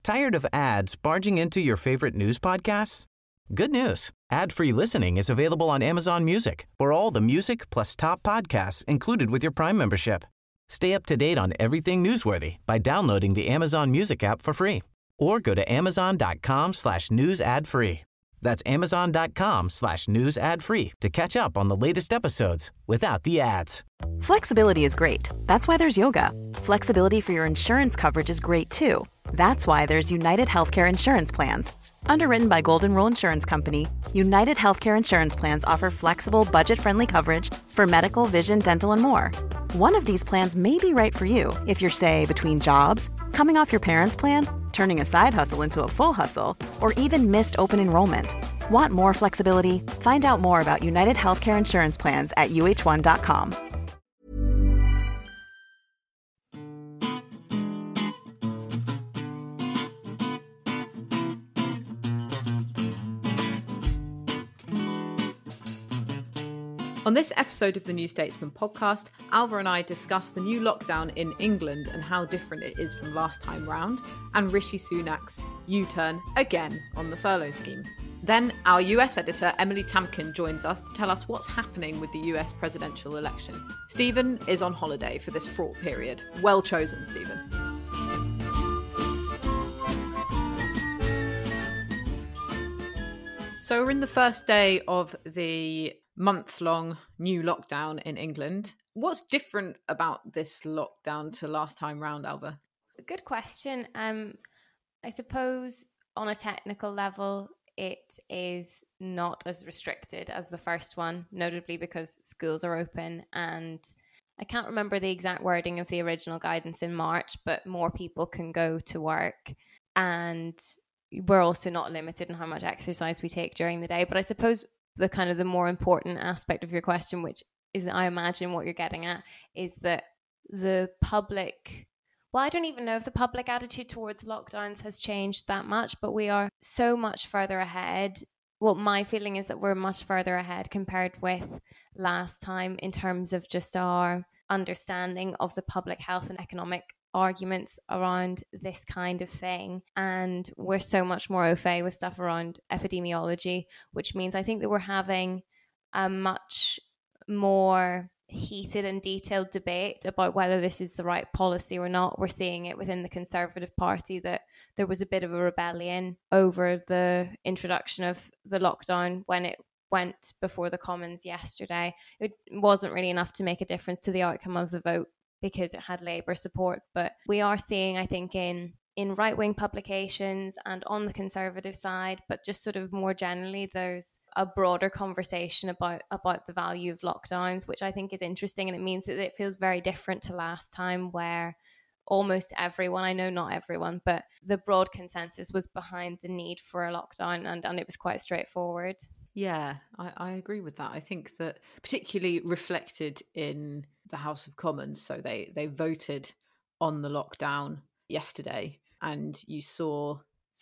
Tired of ads barging into your favorite news podcasts? Good news. Ad-free listening is available on Amazon Music for all the music plus top podcasts included with your Prime membership. Stay up to date on everything newsworthy by downloading the Amazon Music app for free or go to amazon.com/news ad free. That's amazon.com/news ad free to catch up on the latest episodes without the ads. Flexibility is great. That's why there's yoga. Flexibility for your insurance coverage is great too. That's why there's United Healthcare Insurance Plans. Underwritten by Golden Rule Insurance Company, United Healthcare Insurance Plans offer flexible, budget-friendly coverage for medical, vision, dental, and more. One of these plans may be right for you if you're, say, between jobs, coming off your parents' plan, turning a side hustle into a full hustle, or even missed open enrollment. Want more flexibility? Find out more about United Healthcare Insurance Plans at uh1.com. On this episode of the New Statesman podcast, Alva and I discuss the new lockdown in England and how different it is from last time round, and Rishi Sunak's U-turn again on the furlough scheme. Then our US editor Emily Tamkin joins us to tell us what's happening with the US presidential election. Stephen is on holiday for this fraught period. Well chosen, Stephen. So we're in the first day of the month-long new lockdown in England. What's different about this lockdown to last time round, Alva? Good question. I suppose on a technical level, it is not as restricted as the first one, notably because schools are open, and I can't remember the exact wording of the original guidance in March, but more people can go to work, and we're also not limited in how much exercise we take during the day. But I suppose the more important aspect of your question, which is, I imagine what you're getting at, is that the public, well, I don't even know if the public attitude towards lockdowns has changed that much, but we are so much further ahead. Well, my feeling is that we're much further ahead compared with last time in terms of just our understanding of the public health and economic arguments around this kind of thing, and we're so much more au fait with stuff around epidemiology, which means I think that we're having a much more heated and detailed debate about whether this is the right policy or not. We're seeing it within the Conservative Party that there was a bit of a rebellion over the introduction of the lockdown when it went before the Commons yesterday. It wasn't really enough to make a difference to the outcome of the vote because it had Labour support. But we are seeing, I think, in right-wing publications and on the Conservative side, but just sort of more generally, there's a broader conversation about the value of lockdowns, which I think is interesting. And it means that it feels very different to last time, where almost everyone, I know not everyone, but the broad consensus was behind the need for a lockdown, and it was quite straightforward. Yeah, I agree with that. I think that particularly reflected in the House of Commons. So they voted on the lockdown yesterday, and you saw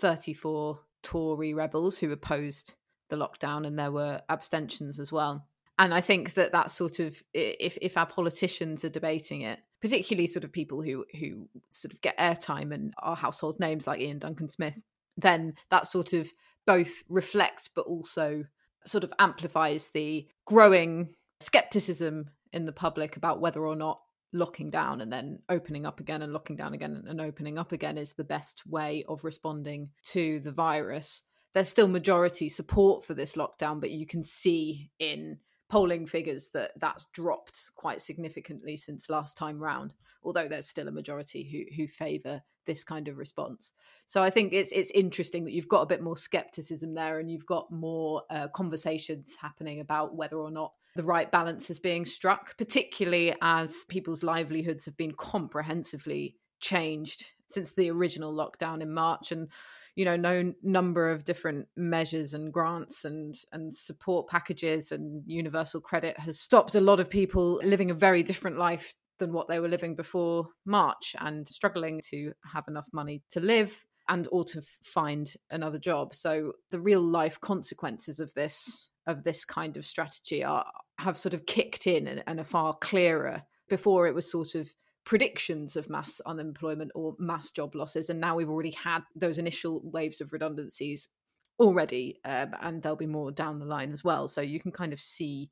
34 Tory rebels who opposed the lockdown, and there were abstentions as well. And I think that sort of, if our politicians are debating it, particularly sort of people who sort of get airtime and are household names like Ian Duncan Smith, then that sort of both reflects but also sort of amplifies the growing skepticism in the public about whether or not locking down and then opening up again and locking down again and opening up again is the best way of responding to the virus. There's still majority support for this lockdown, but you can see in polling figures that that's dropped quite significantly since last time round, although there's still a majority who favour this kind of response. So I think it's interesting that you've got a bit more skepticism there, and you've got more conversations happening about whether or not the right balance is being struck, particularly as people's livelihoods have been comprehensively changed since the original lockdown in March. And no number of different measures and grants and support packages and universal credit has stopped a lot of people living a very different life than what they were living before March, and struggling to have enough money to live and or to find another job. So the real life consequences of this kind of strategy have sort of kicked in and are far clearer. Before, it was sort of predictions of mass unemployment or mass job losses. And now we've already had those initial waves of redundancies already, and there'll be more down the line as well. So you can kind of see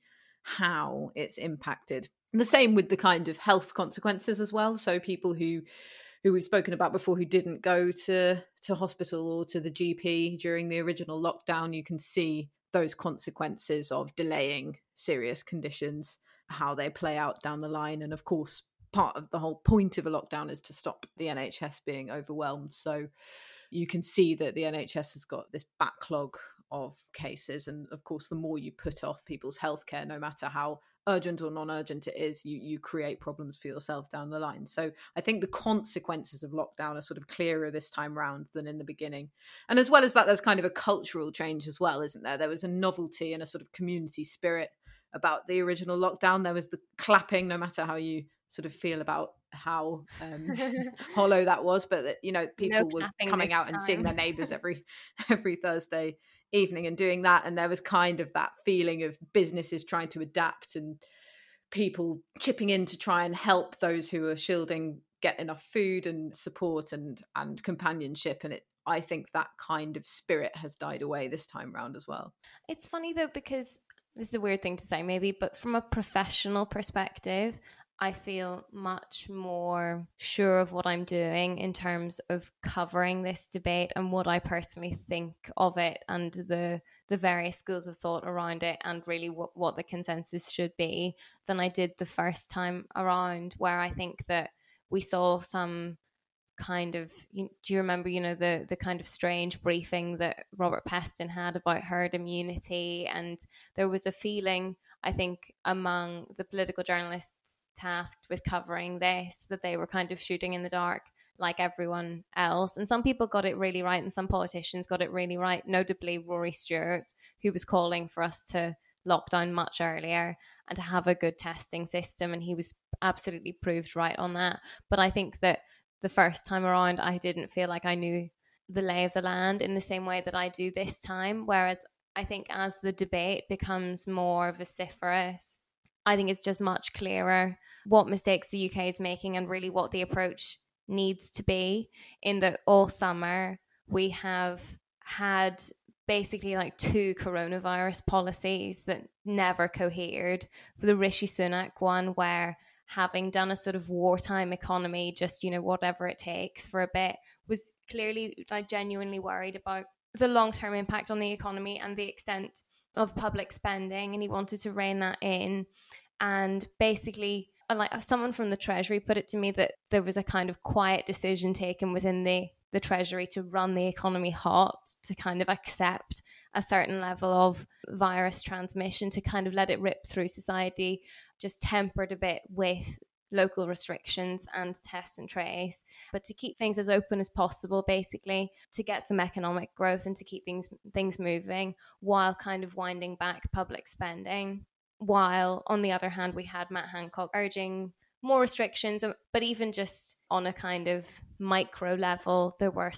how it's impacted. And the same with the kind of health consequences as well. So people who we've spoken about before, who didn't go to hospital or to the GP during the original lockdown, you can see those consequences of delaying serious conditions, how they play out down the line. And of course, part of the whole point of a lockdown is to stop the NHS being overwhelmed. So you can see that the NHS has got this backlog of cases. And of course, the more you put off people's healthcare, no matter how urgent or non-urgent it is, you create problems for yourself down the line. So I think the consequences of lockdown are sort of clearer this time round than in the beginning. And as well as that, there's kind of a cultural change as well, isn't there? There was a novelty and a sort of community spirit about the original lockdown. There was the clapping, no matter how you sort of feel about how hollow that was, but that, you know, people were coming out and seeing their neighbours every Thursday evening and doing that. And there was kind of that feeling of businesses trying to adapt and people chipping in to try and help those who are shielding get enough food and support and companionship. And I think that kind of spirit has died away this time round as well. It's funny though, because this is a weird thing to say maybe, but from a professional perspective, I feel much more sure of what I'm doing in terms of covering this debate and what I personally think of it and the various schools of thought around it and really what the consensus should be than I did the first time around, where I think that we saw some kind of, do you remember, you know, the kind of strange briefing that Robert Peston had about herd immunity? And there was a feeling, I think, among the political journalists tasked with covering this, that they were kind of shooting in the dark like everyone else. And some people got it really right and some politicians got it really right, notably Rory Stewart, who was calling for us to lock down much earlier and to have a good testing system. And he was absolutely proved right on that. But I think that the first time around, I didn't feel like I knew the lay of the land in the same way that I do this time. Whereas I think as the debate becomes more vociferous, I think it's just much clearer what mistakes the UK is making and really what the approach needs to be. In that all summer we have had basically like two coronavirus policies that never cohered. The Rishi Sunak one, where having done a sort of wartime economy, just, you know, whatever it takes for a bit, was clearly like genuinely worried about the long-term impact on the economy and the extent of public spending, and he wanted to rein that in. And basically, like someone from the Treasury put it to me, that there was a kind of quiet decision taken within the Treasury to run the economy hot, to kind of accept a certain level of virus transmission, to kind of let it rip through society, just tempered a bit with local restrictions and test and trace, but to keep things as open as possible, basically to get some economic growth and to keep things moving while kind of winding back public spending. While on the other hand, we had Matt Hancock urging more restrictions, but even just on a kind of micro level, there were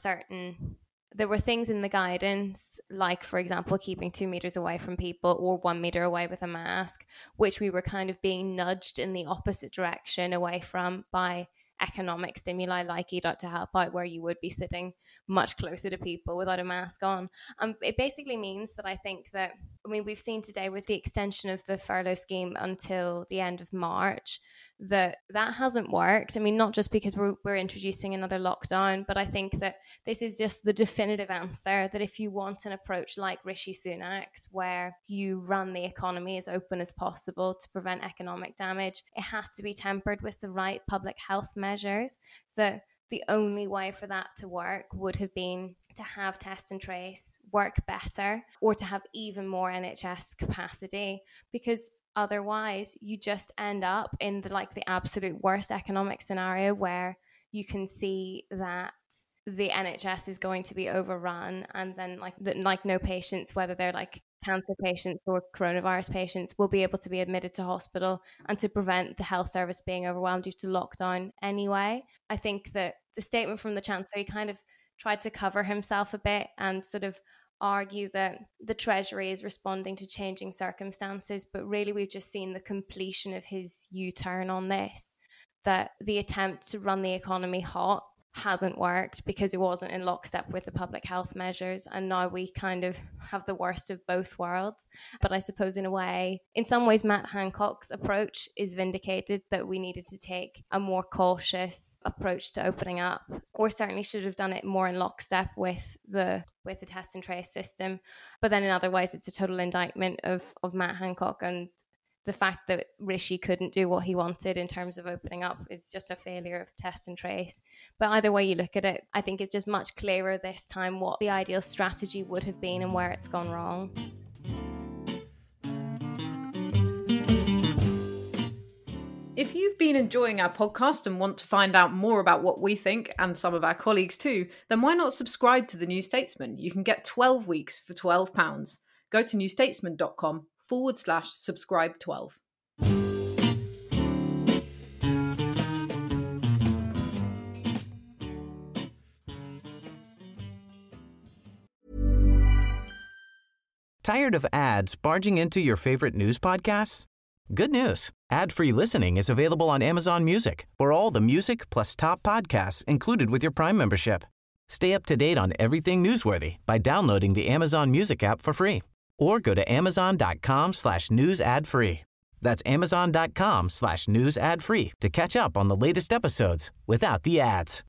things in the guidance, like, for example, keeping 2 meters away from people or 1 meter away with a mask, which we were kind of being nudged in the opposite direction away from by economic stimuli like Eat Out to Help Out, where you would be sitting much closer to people without a mask on. It basically means that I think that, I mean, we've seen today with the extension of the furlough scheme until the end of March, that hasn't worked. I mean, not just because we're introducing another lockdown, but I think that this is just the definitive answer, that if you want an approach like Rishi Sunak's, where you run the economy as open as possible to prevent economic damage, it has to be tempered with the right public health measures. That the only way for that to work would have been to have test and trace work better, or to have even more NHS capacity, because otherwise you just end up in the absolute worst economic scenario, where you can see that the NHS is going to be overrun, and then no patients, whether they're like cancer patients or coronavirus patients, will be able to be admitted to hospital, and to prevent the health service being overwhelmed due to lockdown anyway. I think that the statement from the Chancellor, he kind of tried to cover himself a bit and sort of argue that the Treasury is responding to changing circumstances, but really we've just seen the completion of his U-turn on this, that the attempt to run the economy hot hasn't worked because it wasn't in lockstep with the public health measures, and now we kind of have the worst of both worlds. But I suppose in some ways Matt Hancock's approach is vindicated, that we needed to take a more cautious approach to opening up, or certainly should have done it more in lockstep with the test and trace system. But then in other ways it's a total indictment of Matt Hancock, and the fact that Rishi couldn't do what he wanted in terms of opening up is just a failure of test and trace. But either way you look at it, I think it's just much clearer this time what the ideal strategy would have been and where it's gone wrong. If you've been enjoying our podcast and want to find out more about what we think, and some of our colleagues too, then why not subscribe to The New Statesman? You can get 12 weeks for £12. Go to newstatesman.com/subscribe 12. Tired of ads barging into your favorite news podcasts? Good news. Ad-free listening is available on Amazon Music for all the music plus top podcasts included with your Prime membership. Stay up to date on everything newsworthy by downloading the Amazon Music app for free, or go to amazon.com/news ad free. That's amazon.com/news ad free to catch up on the latest episodes without the ads.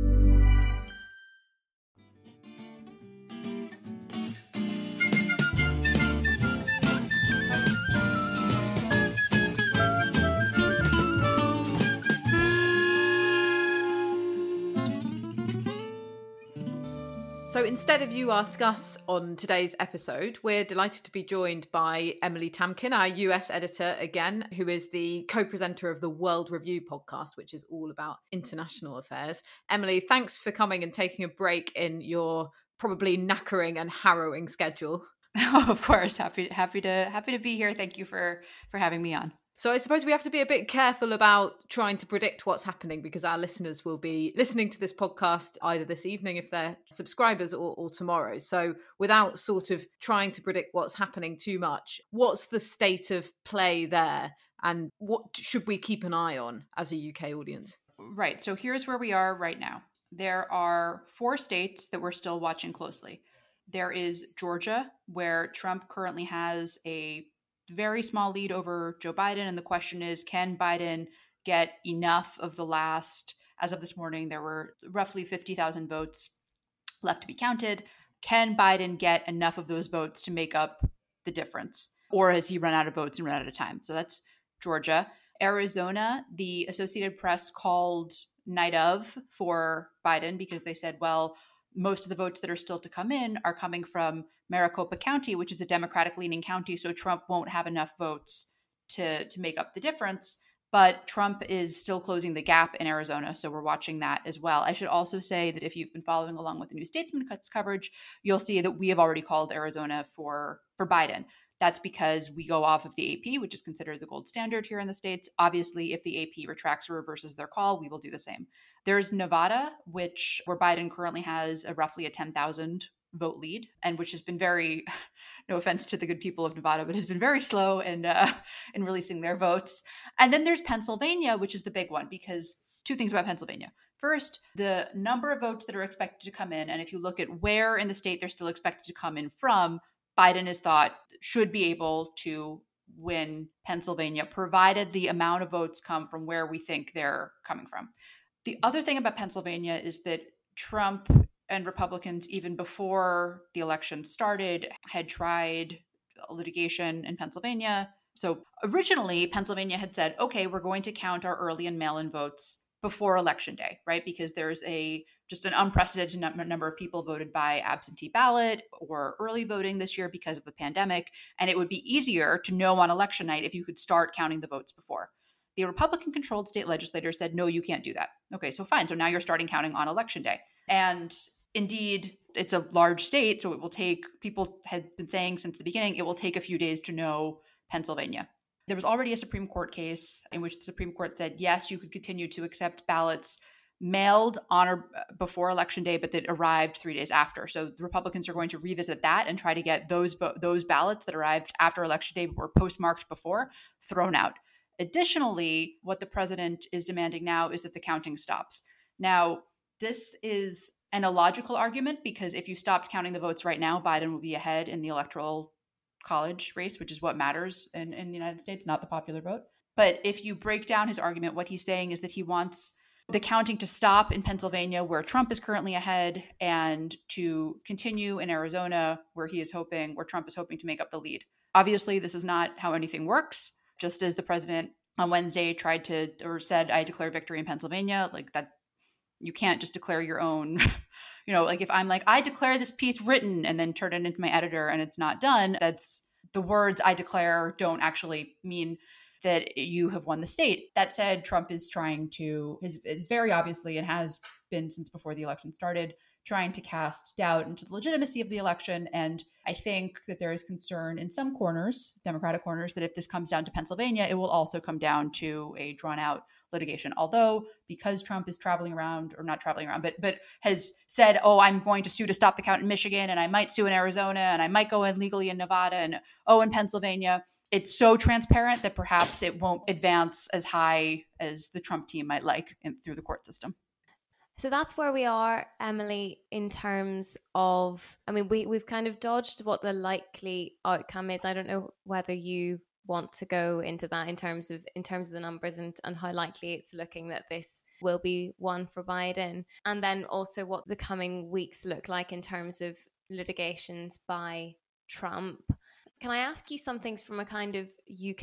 So instead of You Ask Us on today's episode, we're delighted to be joined by Emily Tamkin, our US editor again, who is the co-presenter of the World Review podcast, which is all about international affairs. Emily, thanks for coming and taking a break in your probably knackering and harrowing schedule. Oh, of course. Happy to be here. Thank you for having me on. So I suppose we have to be a bit careful about trying to predict what's happening, because our listeners will be listening to this podcast either this evening if they're subscribers or tomorrow. So without sort of trying to predict what's happening too much, what's the state of play there, and what should we keep an eye on as a UK audience? Right. So here's where we are right now. There are 4 states that we're still watching closely. There is Georgia, where Trump currently has a very small lead over Joe Biden. And the question is, can Biden get enough of the last, as of this morning, there were roughly 50,000 votes left to be counted. Can Biden get enough of those votes to make up the difference? Or has he run out of votes and run out of time? So that's Georgia. Arizona, the Associated Press called night of for Biden because they said, well, most of the votes that are still to come in are coming from Maricopa County, which is a Democratic-leaning county, so Trump won't have enough votes to make up the difference. But Trump is still closing the gap in Arizona, so we're watching that as well. I should also say that if you've been following along with the New Statesman coverage, you'll see that we have already called Arizona for Biden. That's because we go off of the AP, which is considered the gold standard here in the States. Obviously, if the AP retracts or reverses their call, we will do the same. There's Nevada, where Biden currently has roughly a 10,000 vote lead, and which has been very, no offense to the good people of Nevada, but has been very slow in releasing their votes. And then there's Pennsylvania, which is the big one, because 2 things about Pennsylvania. First, the number of votes that are expected to come in, and if you look at where in the state they're still expected to come in from, Biden is thought should be able to win Pennsylvania, provided the amount of votes come from where we think they're coming from. The other thing about Pennsylvania is that Trump and Republicans, even before the election started, had tried litigation in Pennsylvania. So originally, Pennsylvania had said, okay, we're going to count our early and mail-in votes before Election Day, right? Because there's just an unprecedented number of people voted by absentee ballot or early voting this year because of the pandemic. And it would be easier to know on election night if you could start counting the votes before. The Republican-controlled state legislators said, no, you can't do that. Okay, so fine. So now you're starting counting on Election Day. And indeed, it's a large state, so it will take, people had been saying since the beginning, it will take a few days to know Pennsylvania. There was already a Supreme Court case in which the Supreme Court said, yes, you could continue to accept ballots mailed on or before Election Day, but that arrived 3 days after. So the Republicans are going to revisit that and try to get those ballots that arrived after Election Day but were postmarked before thrown out. Additionally, what the president is demanding now is that the counting stops. Now, this is an illogical argument because if you stopped counting the votes right now, Biden would be ahead in the electoral college race, which is what matters in the United States, not the popular vote. But if you break down his argument, what he's saying is that he wants the counting to stop in Pennsylvania, where Trump is currently ahead, and to continue in Arizona, where Trump is hoping to make up the lead. Obviously, this is not how anything works. Just as the president on Wednesday said, I declare victory in Pennsylvania, like that, you can't just declare your own, like if I'm like, I declare this piece written and then turn it into my editor and it's not done, that's the words I declare don't actually mean that you have won the state. That said, Trump is is very obviously, and has been since before the election started, trying to cast doubt into the legitimacy of the election. And I think that there is concern in some corners, Democratic corners, that if this comes down to Pennsylvania, it will also come down to a drawn out litigation. Although, because Trump is but has said, I'm going to sue to stop the count in Michigan, and I might sue in Arizona, and I might go in legally in Nevada, and in Pennsylvania, it's so transparent that perhaps it won't advance as high as the Trump team might like through the court system. So that's where we are, Emily, in terms of, we've kind of dodged what the likely outcome is. I don't know whether you want to go into that in terms of the numbers and how likely it's looking that this will be one for Biden. And then also what the coming weeks look like in terms of litigations by Trump. Can I ask you some things from a kind of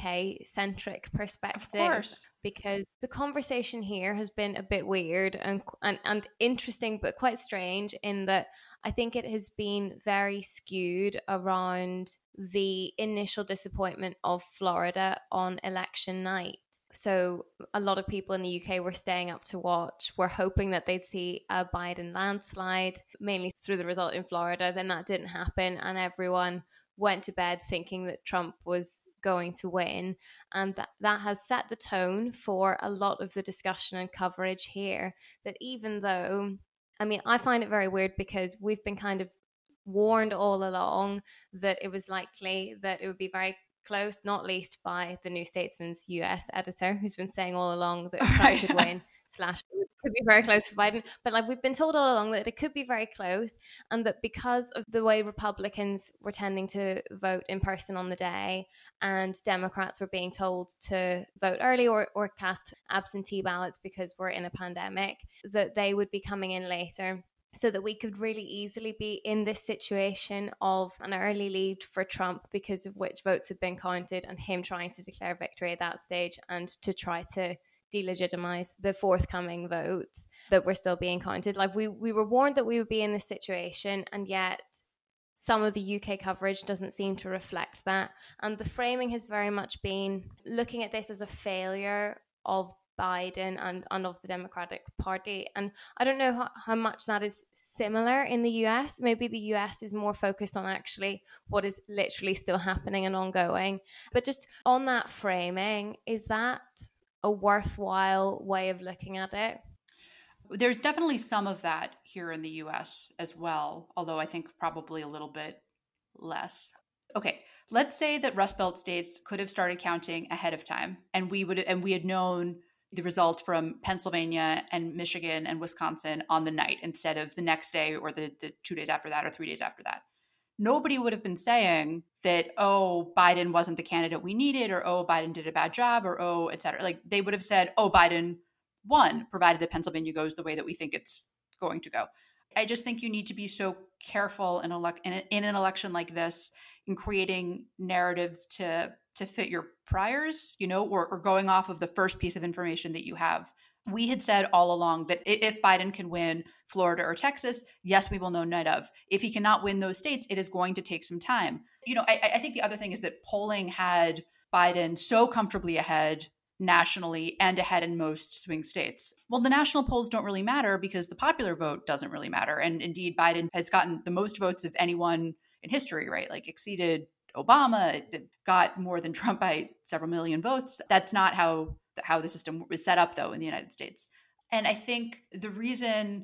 UK-centric perspective? Of course. Because the conversation here has been a bit weird and interesting, but quite strange in that I think it has been very skewed around the initial disappointment of Florida on election night. So a lot of people in the UK were staying up to watch, were hoping that they'd see a Biden landslide, mainly through the result in Florida. Then that didn't happen, and everyone went to bed thinking that Trump was going to win. And that has set the tone for a lot of the discussion and coverage here, that even though, I find it very weird because we've been kind of warned all along that it was likely that it would be very close, not least by the New Statesman's US editor, who's been saying all along that Trump could win / it could be very close for Biden. But we've been told all along that it could be very close, and that because of the way Republicans were tending to vote in person on the day and Democrats were being told to vote early or cast absentee ballots because we're in a pandemic, that they would be coming in later. So that we could really easily be in this situation of an early lead for Trump because of which votes had been counted, and him trying to declare victory at that stage and to try to delegitimize the forthcoming votes that were still being counted. We were warned that we would be in this situation, and yet some of the UK coverage doesn't seem to reflect that. And the framing has very much been looking at this as a failure of Biden and of the Democratic Party. And I don't know how much that is similar in the US. Maybe the US is more focused on actually what is literally still happening and ongoing. But just on that framing, is that a worthwhile way of looking at it? There's definitely some of that here in the US as well, although I think probably a little bit less. Okay, let's say that Rust Belt states could have started counting ahead of time, and we had known the result from Pennsylvania and Michigan and Wisconsin on the night instead of the next day or the 2 days after that or 3 days after that. Nobody would have been saying that, Biden wasn't the candidate we needed, or, Biden did a bad job, or, et cetera. They would have said, Biden won, provided that Pennsylvania goes the way that we think it's going to go. I just think you need to be so careful in an election like this in creating narratives to fit your priors, or going off of the first piece of information that you have. We had said all along that if Biden can win Florida or Texas, yes, we will know night of. If he cannot win those states, it is going to take some time. I think the other thing is that polling had Biden so comfortably ahead nationally and ahead in most swing states. Well, the national polls don't really matter because the popular vote doesn't really matter. And indeed, Biden has gotten the most votes of anyone in history, right? Exceeded Obama, got more than Trump by several million votes. That's not how the system was set up, though, in the United States. And I think the reason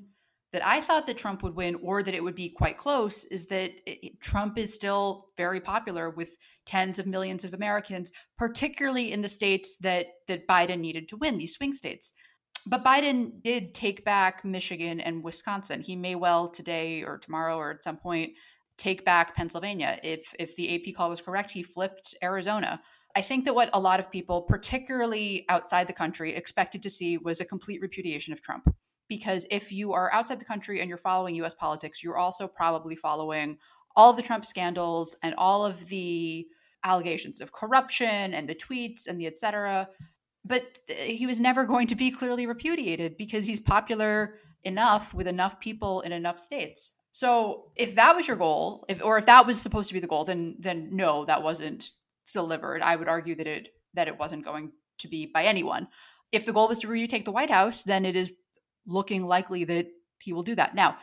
that I thought that Trump would win or that it would be quite close is that Trump is still very popular with tens of millions of Americans, particularly in the states that Biden needed to win, these swing states. But Biden did take back Michigan and Wisconsin. He may well today or tomorrow or at some point take back Pennsylvania. If the AP call was correct, he flipped Arizona. I think that what a lot of people, particularly outside the country, expected to see was a complete repudiation of Trump. Because if you are outside the country and you're following US politics, you're also probably following all of the Trump scandals and all of the allegations of corruption and the tweets and the et cetera. But he was never going to be clearly repudiated because he's popular enough with enough people in enough states. So if that was your goal, if that was supposed to be the goal, then no, that wasn't delivered. I would argue that it wasn't going to be by anyone. If the goal was to retake the White House, then it is looking likely that he will do that. Now,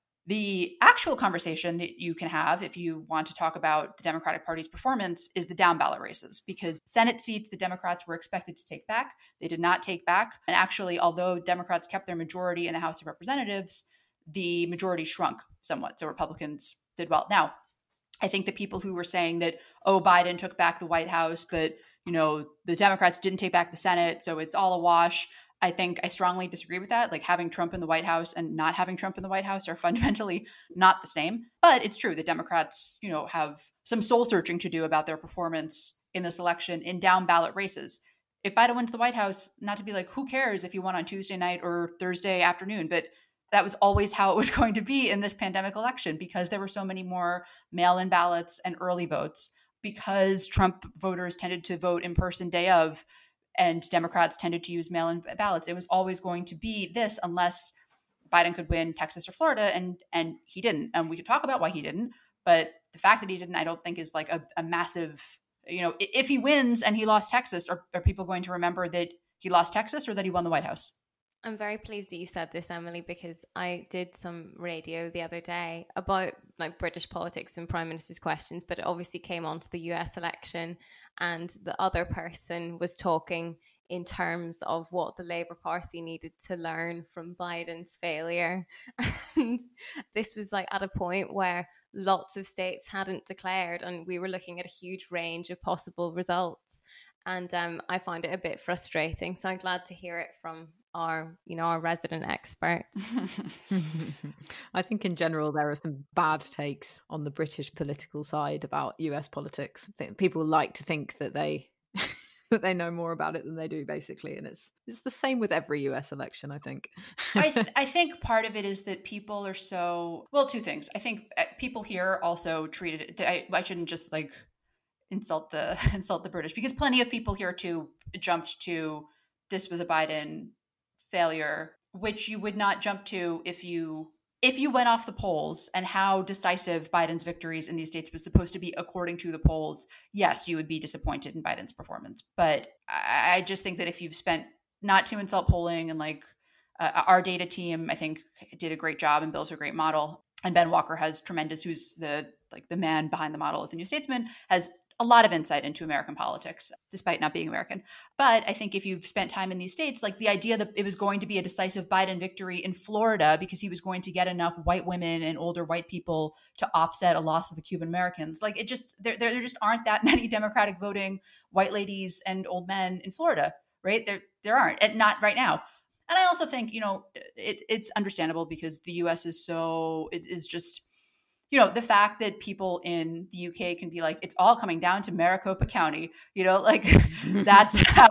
the actual conversation that you can have if you want to talk about the Democratic Party's performance is the down ballot races, because Senate seats the Democrats were expected to take back. They did not take back. And actually, although Democrats kept their majority in the House of Representatives, the majority shrunk somewhat. So Republicans did well. Now, I think the people who were saying that, oh, Biden took back the White House, but the Democrats didn't take back the Senate, so it's all a wash. I think I strongly disagree with that. Like, having Trump in the White House and not having Trump in the White House are fundamentally not the same. But it's true that Democrats, have some soul searching to do about their performance in this election in down ballot races. If Biden wins the White House, not to be like, who cares if he won on Tuesday night or Thursday afternoon, but that was always how it was going to be in this pandemic election, because there were so many more mail-in ballots and early votes, because Trump voters tended to vote in person day of, and Democrats tended to use mail-in ballots. It was always going to be this unless Biden could win Texas or Florida, and he didn't. And we could talk about why he didn't, but the fact that he didn't, I don't think is like a massive, if he wins and he lost Texas, are people going to remember that he lost Texas or that he won the White House? I'm very pleased that you said this, Emily, because I did some radio the other day about like British politics and prime minister's questions, but it obviously came on to the US election, and the other person was talking in terms of what the Labour Party needed to learn from Biden's failure. And this was like at a point where lots of states hadn't declared, and we were looking at a huge range of possible results. And I find it a bit frustrating. So I'm glad to hear it from our resident expert. I think in general there are some bad takes on the British political side about US politics. I think people like to think that they that they know more about it than they do, basically, and it's the same with every US election, I think. I think part of it is that people are so, well, two things. I think people here also treated it, I shouldn't just like insult the British, because plenty of people here too jumped to this was a Biden failure, which you would not jump to if you went off the polls and how decisive Biden's victories in these states was supposed to be according to the polls. Yes, you would be disappointed in Biden's performance, but I just think that if you've spent, not to insult polling, and like our data team I think did a great job and built a great model, and Ben Walker has tremendous, who's the man behind the model at the New Statesman, has a lot of insight into American politics, despite not being American. But I think if you've spent time in these states, like the idea that it was going to be a decisive Biden victory in Florida because he was going to get enough white women and older white people to offset a loss of the Cuban Americans, like it just, there just aren't that many Democratic voting white ladies and old men in Florida, right? There aren't, and not right now. And I also think, it's understandable because the US is so, it is just, the fact that people in the UK can be like, it's all coming down to Maricopa County, that's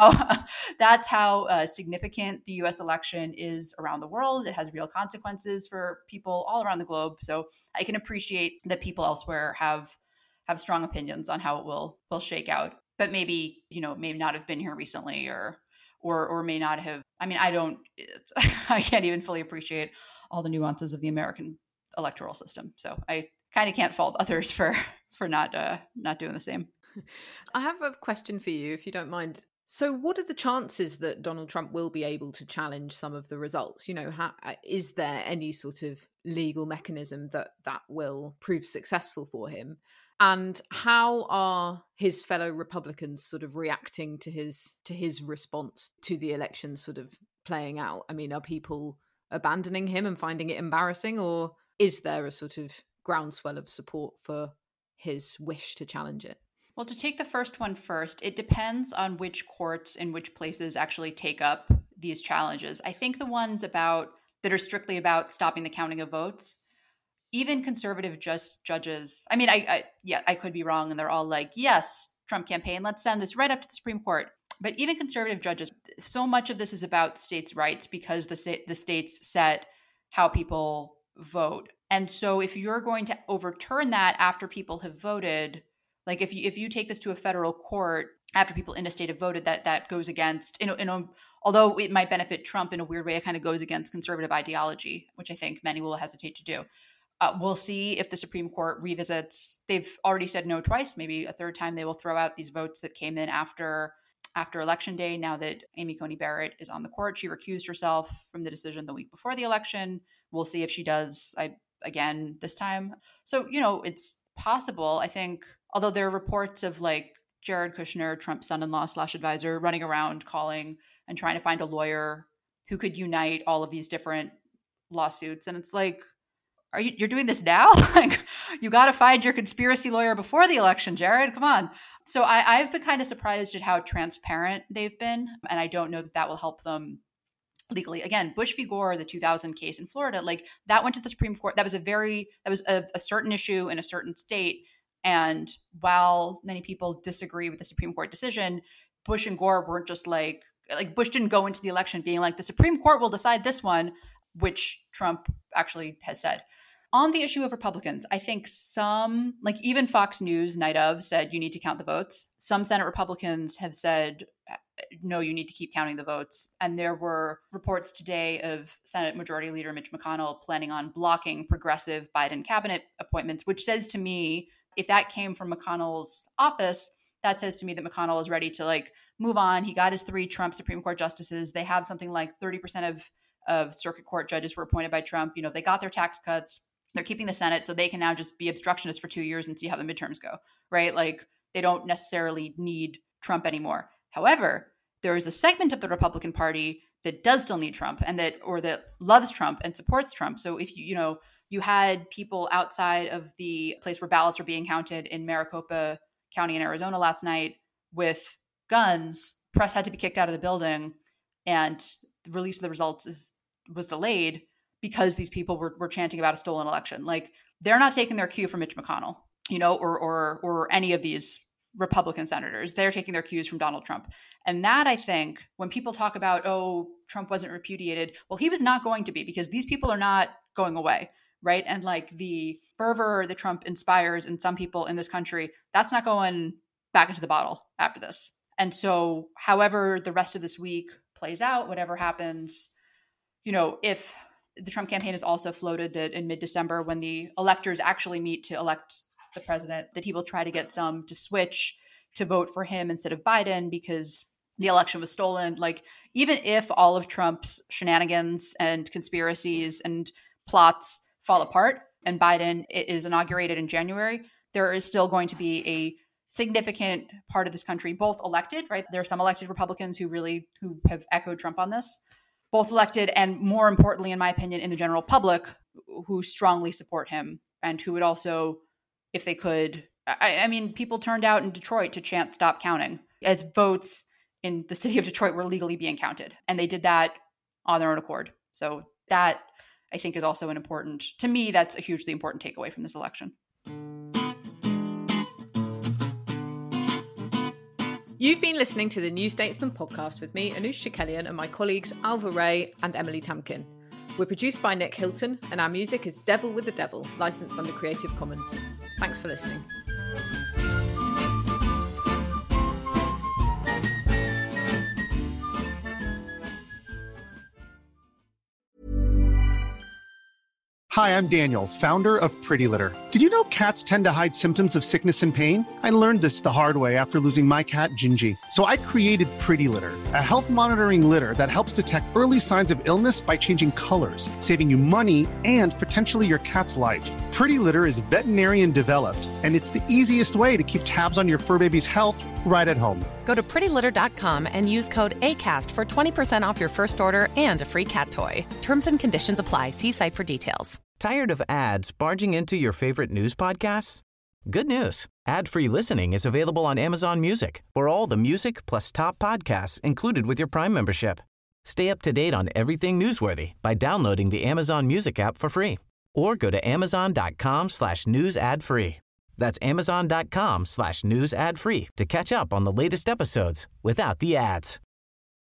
how significant the US election is around the world. It has real consequences for people all around the globe. So I can appreciate that people elsewhere have strong opinions on how it will shake out, but maybe, may not have been here recently or may not have. I mean, I can't even fully appreciate all the nuances of the American electoral system. So I kind of can't fault others for not doing the same. I have a question for you, if you don't mind. So what are the chances that Donald Trump will be able to challenge some of the results? Is there any sort of legal mechanism that will prove successful for him? And how are his fellow Republicans sort of reacting to his response to the election sort of playing out? I mean, are people abandoning him and finding it embarrassing, or is there a sort of groundswell of support for his wish to challenge it? Well, to take the first one first, it depends on which courts in which places actually take up these challenges. I think the ones that are strictly about stopping the counting of votes, even conservative judges, I mean, I could be wrong, and they're all like, yes, Trump campaign, let's send this right up to the Supreme Court. But even conservative judges, so much of this is about states' rights because the states set how people vote. And so if you're going to overturn that after people have voted, like if you take this to a federal court after people in a state have voted, that goes against, although it might benefit Trump in a weird way, it kind of goes against conservative ideology, which I think many will hesitate to do. We'll see if the Supreme Court revisits. They've already said no twice, maybe a third time they will throw out these votes that came in after Election Day. Now that Amy Coney Barrett is on the court, she recused herself from the decision the week before the election. We'll see if she does again this time. So, it's possible, I think, although there are reports of like Jared Kushner, Trump's son-in-law / advisor, running around calling and trying to find a lawyer who could unite all of these different lawsuits. And it's like, you're doing this now? Like, you got to find your conspiracy lawyer before the election, Jared. Come on. So I've been kind of surprised at how transparent they've been. And I don't know that will help them legally. Again, Bush v. Gore, the 2000 case in Florida, like that went to the Supreme Court. That was a certain issue in a certain state. And while many people disagree with the Supreme Court decision, Bush and Gore weren't just like Bush didn't go into the election being like, the Supreme Court will decide this one, which Trump actually has said. On the issue of Republicans, I think some, like even Fox News night of said you need to count the votes. Some Senate Republicans have said, no, you need to keep counting the votes. And there were reports today of Senate Majority Leader Mitch McConnell planning on blocking progressive Biden cabinet appointments, which says to me, if that came from McConnell's office, that says to me that McConnell is ready to like move on. He got his 3 Trump Supreme Court justices. They have something like 30% of circuit court judges were appointed by Trump. They got their tax cuts. They're keeping the Senate, so they can now just be obstructionists for 2 years and see how the midterms go, right? Like they don't necessarily need Trump anymore. However, there is a segment of the Republican Party that does still need Trump and that loves Trump and supports Trump. So if you had people outside of the place where ballots are being counted in Maricopa County in Arizona last night with guns, press had to be kicked out of the building, and the release of the results was delayed because these people were chanting about a stolen election. Like they're not taking their cue from Mitch McConnell, or any of these Republican senators. They're taking their cues from Donald Trump. And that, I think, when people talk about, oh, Trump wasn't repudiated, well, he was not going to be, because these people are not going away, right? And like the fervor that Trump inspires in some people in this country, that's not going back into the bottle after this. And so however the rest of this week plays out, whatever happens, if the Trump campaign has also floated that in mid-December, when the electors actually meet to elect the president, that he will try to get some to switch to vote for him instead of Biden because the election was stolen. Like, even if all of Trump's shenanigans and conspiracies and plots fall apart and Biden is inaugurated in January, there is still going to be a significant part of this country, both elected, right? There are some elected Republicans who have echoed Trump on this, both elected and, more importantly, in my opinion, in the general public, who strongly support him and who would also, if they could, I mean, people turned out in Detroit to chant "Stop Counting" as votes in the city of Detroit were legally being counted. And they did that on their own accord. So that, I think, is also to me, that's a hugely important takeaway from this election. You've been listening to the New Statesman podcast with me, Anoosh Chakelian, and my colleagues Alva Ray and Emily Tamkin. We're produced by Nick Hilton, and our music is Devil with the Devil, licensed under Creative Commons. Thanks for listening. Hi, I'm Daniel, founder of Pretty Litter. Did you know cats tend to hide symptoms of sickness and pain? I learned this the hard way after losing my cat, Gingy. So I created Pretty Litter, a health monitoring litter that helps detect early signs of illness by changing colors, saving you money and potentially your cat's life. Pretty Litter is veterinarian developed, and it's the easiest way to keep tabs on your fur baby's health right at home. Go to prettylitter.com and use code ACAST for 20% off your first order and a free cat toy. Terms and conditions apply. See site for details. Tired of ads barging into your favorite news podcasts? Good news. Ad-free listening is available on Amazon Music for all the music plus top podcasts included with your Prime membership. Stay up to date on everything newsworthy by downloading the Amazon Music app for free or go to amazon.com/news ad free. That's amazon.com/news ad free to catch up on the latest episodes without the ads.